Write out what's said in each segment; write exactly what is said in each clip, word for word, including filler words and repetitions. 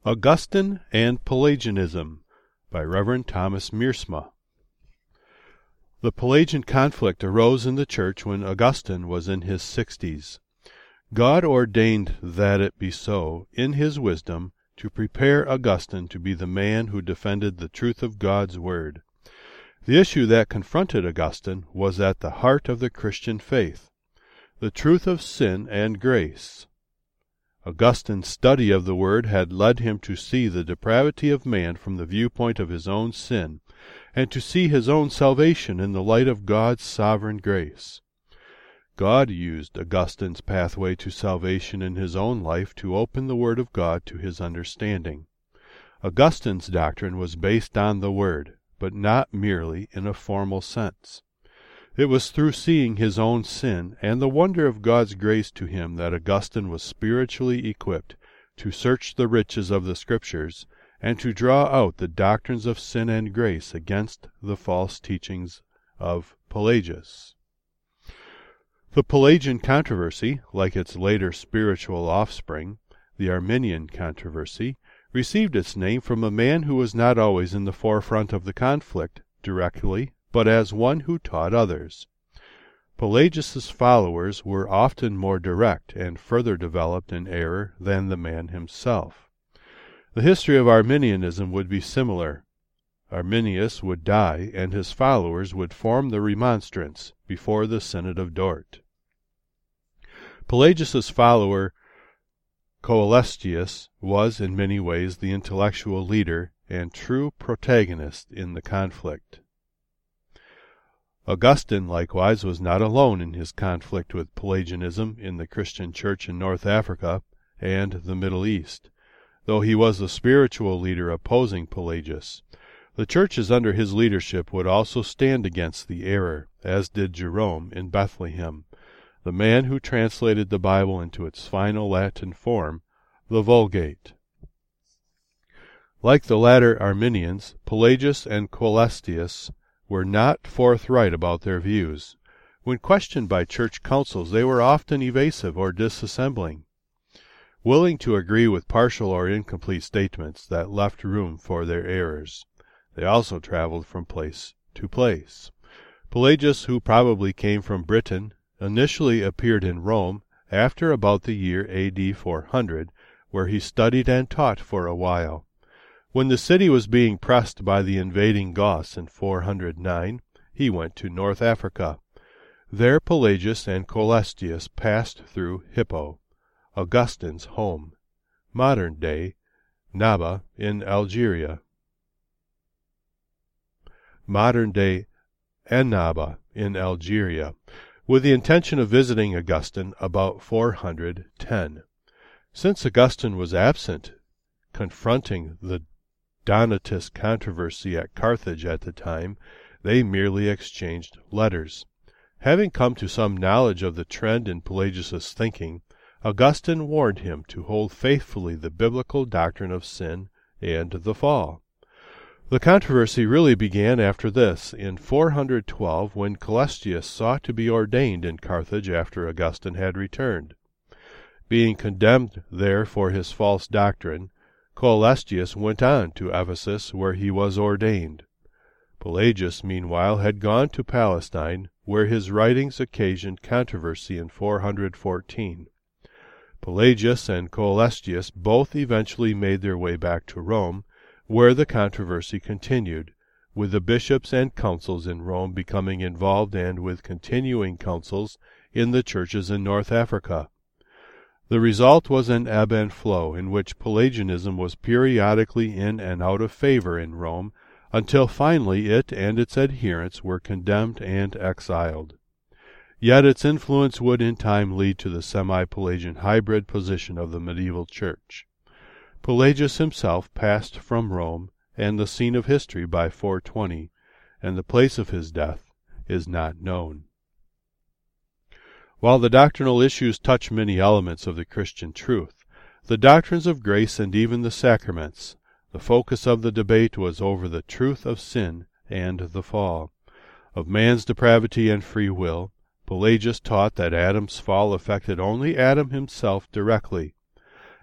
Augustine and Pelagianism by Reverend Thomas Miersma. The Pelagian conflict arose in the Church when Augustine was in his sixties. God ordained that it be so, in his wisdom, to prepare Augustine to be the man who defended the truth of God's Word. The issue that confronted Augustine was at the heart of the Christian faith, the truth of sin and grace. Augustine's study of the Word had led him to see the depravity of man from the viewpoint of his own sin, and to see his own salvation in the light of God's sovereign grace. God used Augustine's pathway to salvation in his own life to open the Word of God to his understanding. Augustine's doctrine was based on the Word, but not merely in a formal sense. It was through seeing his own sin and the wonder of God's grace to him that Augustine was spiritually equipped to search the riches of the Scriptures and to draw out the doctrines of sin and grace against the false teachings of Pelagius. The Pelagian controversy, like its later spiritual offspring, the Arminian controversy, received its name from a man who was not always in the forefront of the conflict directly, but as one who taught others. Pelagius's followers were often more direct and further developed in error than the man himself. The history of Arminianism would be similar. Arminius would die, and his followers would form the Remonstrants before the Synod of Dort. Pelagius's follower Coelestius was in many ways the intellectual leader and true protagonist in the conflict. Augustine, likewise, was not alone in his conflict with Pelagianism in the Christian Church in North Africa and the Middle East. Though he was the spiritual leader opposing Pelagius, the churches under his leadership would also stand against the error, as did Jerome in Bethlehem, the man who translated the Bible into its final Latin form, the Vulgate. Like the latter Arminians, Pelagius and Coelestius were not forthright about their views. When questioned by church councils, they were often evasive or disassembling, willing to agree with partial or incomplete statements that left room for their errors. They also traveled from place to place. Pelagius, who probably came from Britain, initially appeared in Rome after about the year A D four hundred, where he studied and taught for a while. When the city was being pressed by the invading Goths in four hundred nine, he went to North Africa. There Pelagius and Coelestius passed through Hippo, Augustine's home, modern-day Naba in Algeria. Modern-day Annaba in Algeria, with the intention of visiting Augustine about four hundred ten. Since Augustine was absent, confronting the Donatist controversy at Carthage at the time, they merely exchanged letters. Having come to some knowledge of the trend in Pelagius's thinking, Augustine warned him to hold faithfully the biblical doctrine of sin and the fall. The controversy really began after this, in four hundred twelve, when Coelestius sought to be ordained in Carthage after Augustine had returned. Being condemned there for his false doctrine, Coelestius went on to Ephesus, where he was ordained. Pelagius, meanwhile, had gone to Palestine, where his writings occasioned controversy in four hundred fourteen. Pelagius and Coelestius both eventually made their way back to Rome, where the controversy continued, with the bishops and councils in Rome becoming involved and with continuing councils in the churches in North Africa. The result was an ebb and flow in which Pelagianism was periodically in and out of favor in Rome, until finally it and its adherents were condemned and exiled. Yet its influence would in time lead to the semi-Pelagian hybrid position of the medieval church. Pelagius himself passed from Rome and the scene of history by four twenty, and the place of his death is not known. While the doctrinal issues touch many elements of the Christian truth, the doctrines of grace and even the sacraments, the focus of the debate was over the truth of sin and the fall. Of man's depravity and free will, Pelagius taught that Adam's fall affected only Adam himself directly,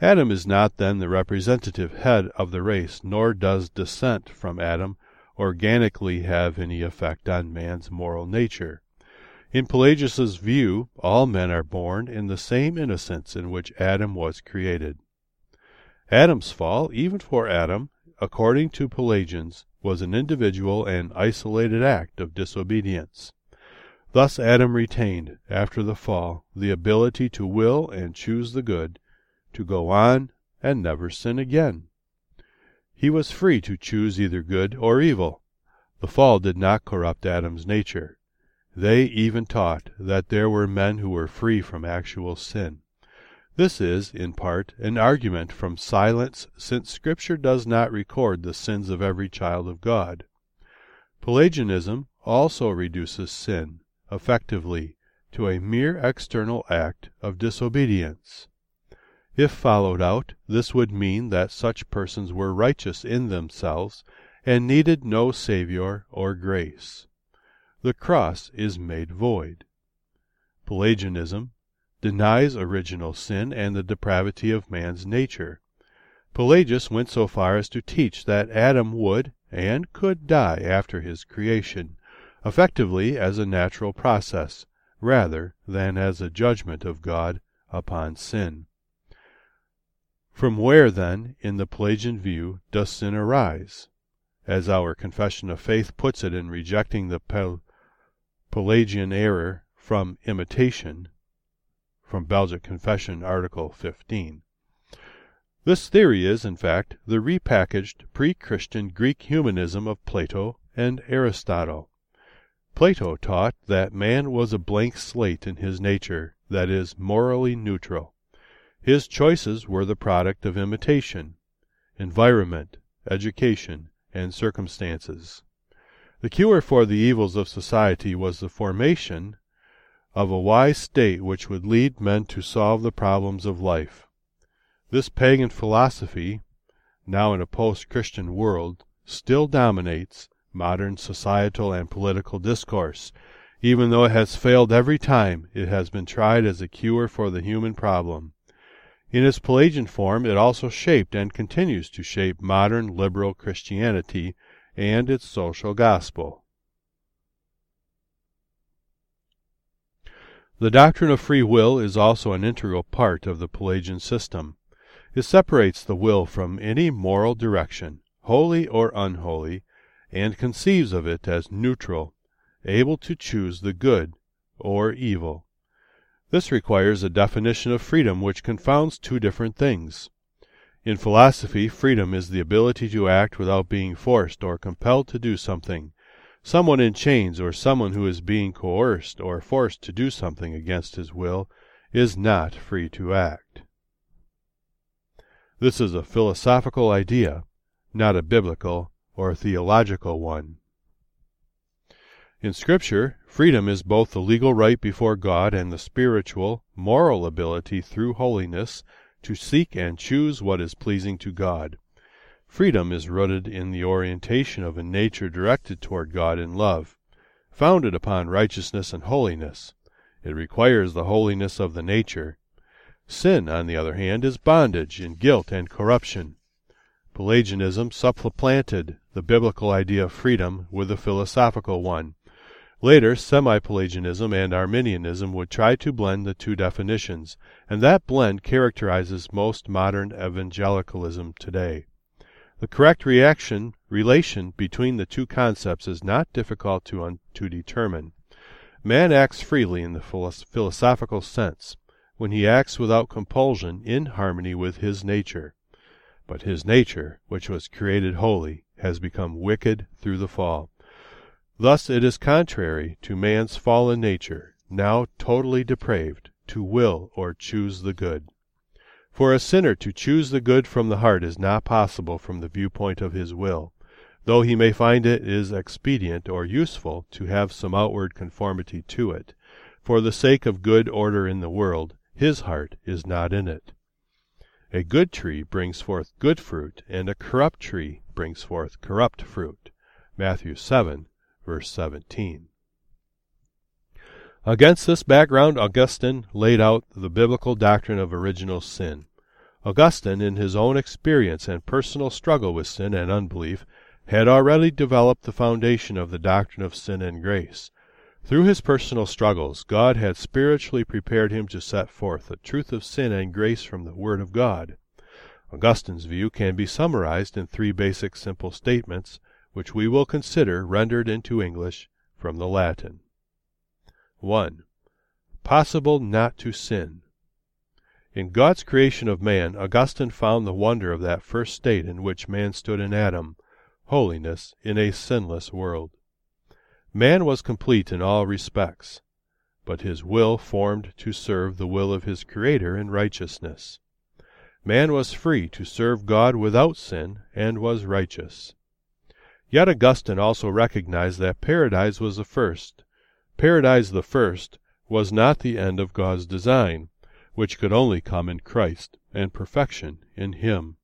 Adam is not then the representative head of the race, nor does descent from Adam organically have any effect on man's moral nature. In Pelagius's view, all men are born in the same innocence in which Adam was created. Adam's fall, even for Adam, according to Pelagians, was an individual and isolated act of disobedience. Thus Adam retained, after the fall, the ability to will and choose the good, to go on and never sin again. He was free to choose either good or evil. The fall did not corrupt Adam's nature. They even taught that there were men who were free from actual sin. This is, in part, an argument from silence, since Scripture does not record the sins of every child of God. Pelagianism also reduces sin, effectively, to a mere external act of disobedience. If followed out, this would mean that such persons were righteous in themselves and needed no Savior or grace. The cross is made void. Pelagianism denies original sin and the depravity of man's nature. Pelagius went so far as to teach that Adam would and could die after his creation, effectively as a natural process, rather than as a judgment of God upon sin. From where, then, in the Pelagian view, does sin arise? As our Confession of Faith puts it in rejecting the Pel Pelagian error, from imitation, from Belgic Confession, Article fifteen. This theory is, in fact, the repackaged pre-Christian Greek humanism of Plato and Aristotle. Plato taught that man was a blank slate in his nature, that is, morally neutral. His choices were the product of imitation, environment, education, and circumstances. The cure for the evils of society was the formation of a wise state which would lead men to solve the problems of life. This pagan philosophy, now in a post-Christian world, still dominates modern societal and political discourse, even though it has failed every time it has been tried as a cure for the human problem. In its Pelagian form, it also shaped and continues to shape modern liberal Christianity and its social gospel. The doctrine of free will is also an integral part of the Pelagian system. It separates the will from any moral direction, holy or unholy, and conceives of it as neutral, able to choose the good or evil. This requires a definition of freedom which confounds two different things. In philosophy, freedom is the ability to act without being forced or compelled to do something. Someone in chains or someone who is being coerced or forced to do something against his will is not free to act. This is a philosophical idea, not a biblical or theological one. In Scripture, freedom is both the legal right before God and the spiritual, moral ability through holiness to seek and choose what is pleasing to God. Freedom is rooted in the orientation of a nature directed toward God in love, founded upon righteousness and holiness. It requires the holiness of the nature. Sin, on the other hand, is bondage in guilt and corruption. Pelagianism supplanted the biblical idea of freedom with a philosophical one. Later, semi-Pelagianism and Arminianism would try to blend the two definitions, and that blend characterizes most modern evangelicalism today. The correct reaction relation between the two concepts is not difficult to, un to determine. Man acts freely in the philosophical sense, when he acts without compulsion in harmony with his nature. But his nature, which was created holy, has become wicked through the fall. Thus it is contrary to man's fallen nature, now totally depraved, to will or choose the good. For a sinner to choose the good from the heart is not possible from the viewpoint of his will, though he may find it is expedient or useful to have some outward conformity to it. For the sake of good order in the world, his heart is not in it. A good tree brings forth good fruit, and a corrupt tree brings forth corrupt fruit. Matthew seven, verse seventeen. Against this background, Augustine laid out the biblical doctrine of original sin. Augustine, in his own experience and personal struggle with sin and unbelief, had already developed the foundation of the doctrine of sin and grace. Through his personal struggles, God had spiritually prepared him to set forth the truth of sin and grace from the Word of God. Augustine's view can be summarized in three basic simple statements, which we will consider rendered into English from the Latin. one. Possible not to sin. In God's creation of man, Augustine found the wonder of that first state in which man stood in Adam, holiness in a sinless world. Man was complete in all respects, but his will formed to serve the will of his Creator in righteousness. Man was free to serve God without sin and was righteous. Yet Augustine also recognized that paradise was the first. Paradise the first was not the end of God's design, which could only come in Christ, and perfection in Him.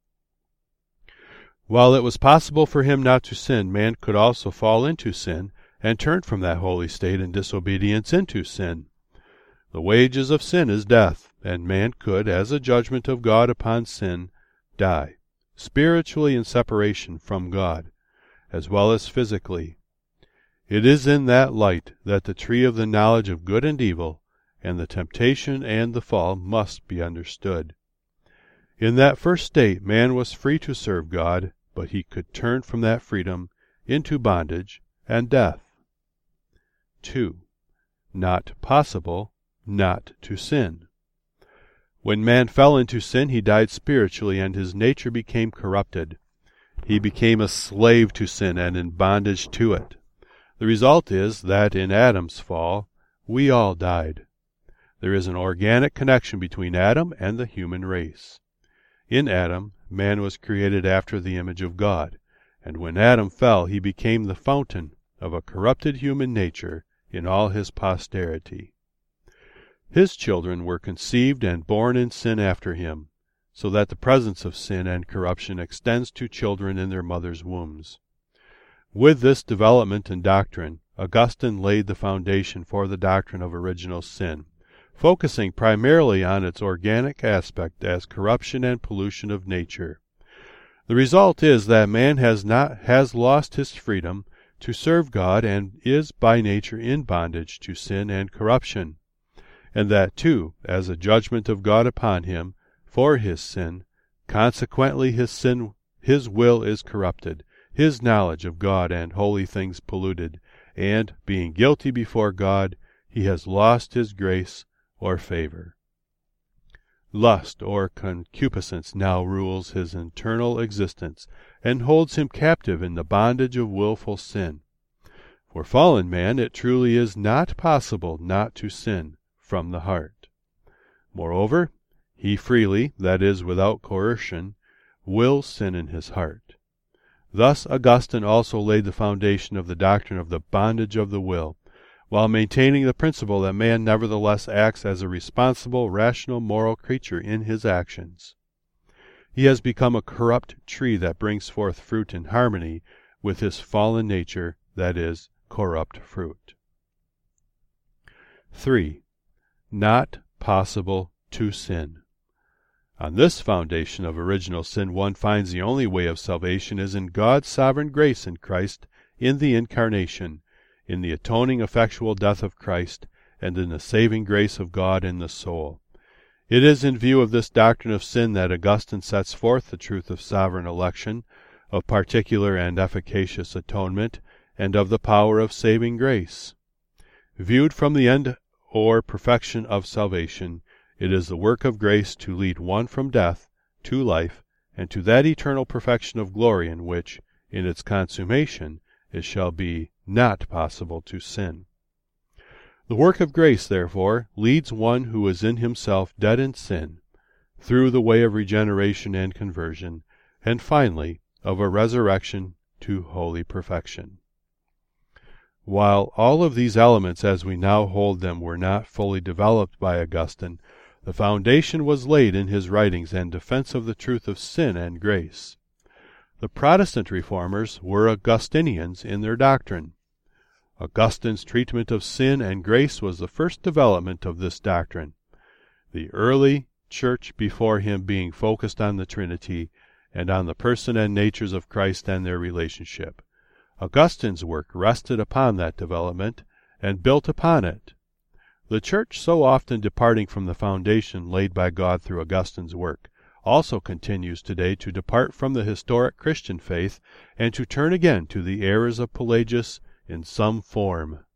While it was possible for him not to sin, man could also fall into sin and turn from that holy state in disobedience into sin. The wages of sin is death, and man could, as a judgment of God upon sin, die, spiritually in separation from God, as well as physically. It is in that light that the tree of the knowledge of good and evil, and the temptation and the fall must be understood. In that first state man was free to serve God, but he could turn from that freedom into bondage and death. two. Not possible not to sin. When man fell into sin, he died spiritually, and his nature became corrupted. He became a slave to sin and in bondage to it. The result is that in Adam's fall, we all died. There is an organic connection between Adam and the human race. In Adam, man was created after the image of God, and when Adam fell, he became the fountain of a corrupted human nature in all his posterity. His children were conceived and born in sin after him, so that the presence of sin and corruption extends to children in their mothers' wombs. With this development in doctrine, Augustine laid the foundation for the doctrine of original sin, focusing primarily on its organic aspect as corruption and pollution of nature. The result is that man has not has lost his freedom to serve God and is by nature in bondage to sin and corruption, and that too as a judgment of God upon him for his sin. Consequently his sin his will is corrupted, his knowledge of God and holy things polluted, and, being guilty before God, he has lost his grace or favor. Lust or concupiscence now rules his internal existence and holds him captive in the bondage of willful sin. For fallen man, it truly is not possible not to sin from the heart. Moreover, he freely, that is, without coercion, wills sin in his heart. Thus Augustine also laid the foundation of the doctrine of the bondage of the will, while maintaining the principle that man nevertheless acts as a responsible, rational, moral creature in his actions. He has become a corrupt tree that brings forth fruit in harmony with his fallen nature, that is, corrupt fruit. three. Not possible to sin. On this foundation of original sin, one finds the only way of salvation is in God's sovereign grace in Christ in the Incarnation, in the atoning effectual death of Christ, and in the saving grace of God in the soul. It is in view of this doctrine of sin that Augustine sets forth the truth of sovereign election, of particular and efficacious atonement, and of the power of saving grace. Viewed from the end or perfection of salvation, it is the work of grace to lead one from death to life, and to that eternal perfection of glory in which, in its consummation, it shall be not possible to sin. The work of grace, therefore, leads one who is in himself dead in sin, through the way of regeneration and conversion, and finally of a resurrection to holy perfection. While all of these elements as we now hold them were not fully developed by Augustine, the foundation was laid in his writings in defense of the truth of sin and grace. The Protestant reformers were Augustinians in their doctrine. Augustine's treatment of sin and grace was the first development of this doctrine. The early church before him being focused on the Trinity and on the person and natures of Christ and their relationship. Augustine's work rested upon that development and built upon it. The Church, so often departing from the foundation laid by God through Augustine's work, also continues today to depart from the historic Christian faith and to turn again to the errors of Pelagius in some form.